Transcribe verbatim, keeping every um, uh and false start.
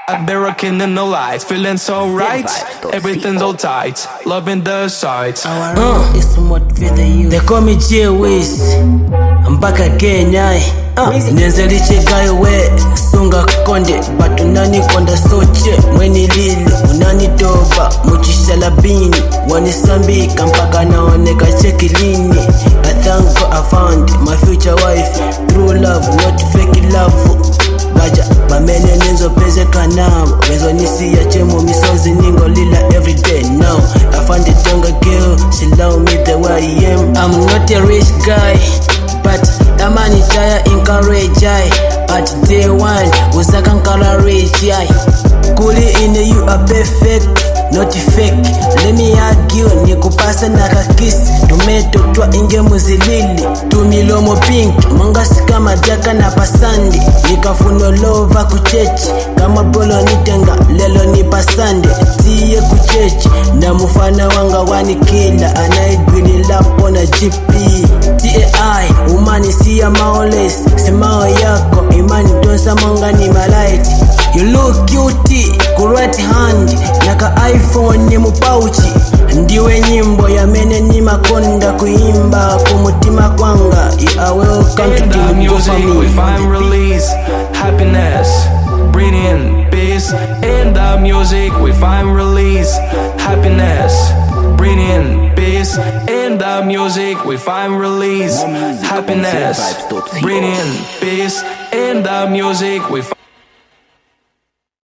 I've been rocking in the lights, feeling so right. Everything's all tight, loving the sights. Uh, they call me J-Wiz, I'm back again, aye. Uh, Nenzeliche guy we sunga konde, but unani konda soche. Mweni lili, unani toba, muchishala bini. Wani sambi, kampaka naoneka cheki lini. I thank God I found my future wife. True love, not fake love. Baja, bamene nenzo peze kanamo. Wezo nisi ya chemo misozi ningo lila everyday now. I found a younger girl, she love me the way I am. I'm not a rich guy, but the man is tire encourage I. At day one, uzaka encourage I. Kuli in you are perfect, not fake. Let me argue, nikupasa naka kiss. Tomato twa inge muzilili, tumilomo pink. Mangasi kama jaka na pasandi. Nikafuno lova kuchechi, kama bolo nitenga, lelo ni pasande. Siye kuchechi, na mufana wanga wani kila. Anaigwini lapo na G P T A I, umani siya maoles. Semao yako, imani donsa manga ni malaiti. You look cute, ku right hand, naka iPhone ni mupauchi. Ndiwe nyimbo ya mene ni makonda kuimba kumutima kwanga. You are welcome to the music. We find release, happiness, bringing peace. In the music we find release, happiness, bringing peace. In the music we find release, happiness, bringing peace. In the music we find